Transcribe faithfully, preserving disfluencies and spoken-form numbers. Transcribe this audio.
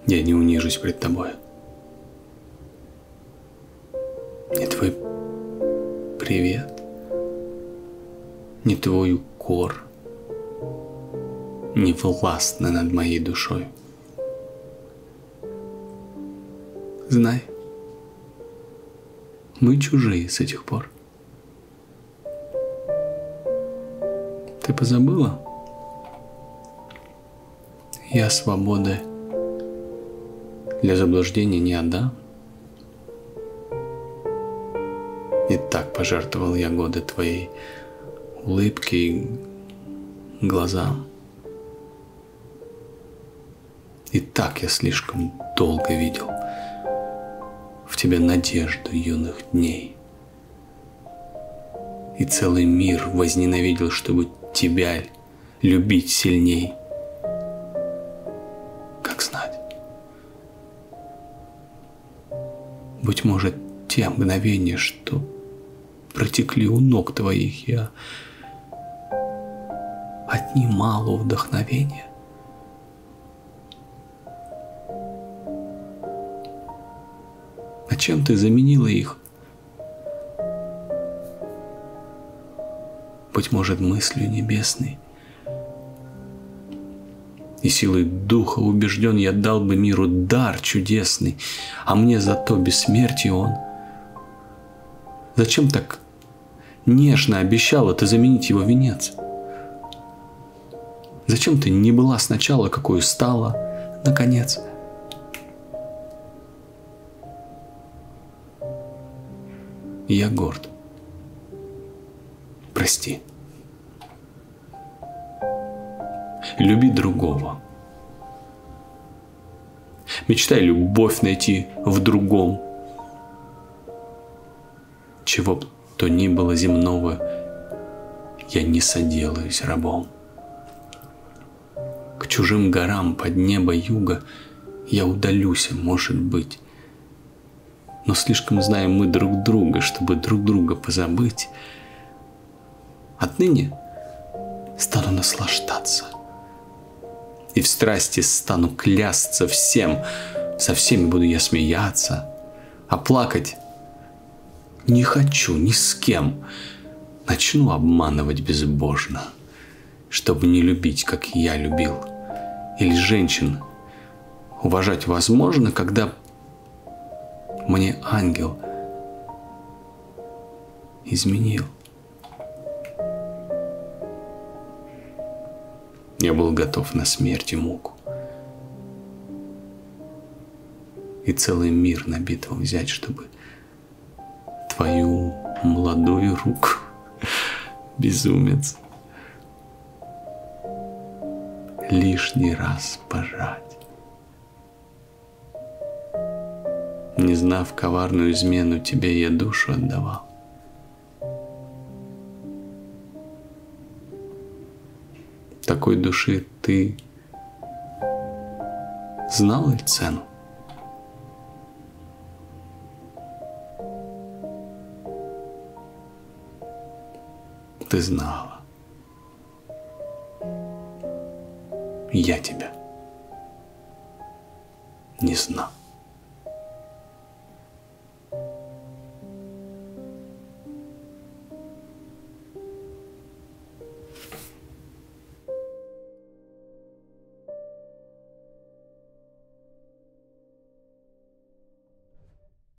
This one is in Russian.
Я не унижусь пред тобой. Не твой привет, не твой укор не властны над моей душой. Знай, мы чужие с этих пор. Ты позабыла? Я свободы для заблуждения не отдам. И так пожертвовал я годы твоей улыбки и глазам. И так я слишком долго видел в тебе надежду юных дней. И целый мир возненавидел, чтобы тебя любить сильней. Как знать? Быть может, те мгновения, что протекли у ног твоих, я отнимал у вдохновения. А чем ты заменила их? Быть может, мыслью небесной. И силой духа убежден, я дал бы миру дар чудесный, а мне зато бессмертие он. Зачем так нежно обещала ты заменить его венец? Зачем ты не была сначала, какой стала, наконец? Я горд. Прости. Люби другого. Мечтай любовь найти в другом. Чего б то ни было земного, я не соделаюсь рабом. К чужим горам под небо юга я удалюсь, может быть. Но слишком знаем мы друг друга, чтобы друг друга позабыть. Отныне стану наслаждаться. И в страсти стану клясться всем. Со всеми буду я смеяться. А плакать не хочу ни с кем. Начну обманывать безбожно, чтобы не любить, как я любил. Или женщин уважать возможно, когда мне ангел изменил. Я был готов на смерть и муку. И целый мир на битву взять, чтобы твою молодую руку, безумец, лишний раз пожать. Не знав коварную измену, тебе я душу отдавал. Такой души ты знал ли цену? Ты знала. Я тебя не знал.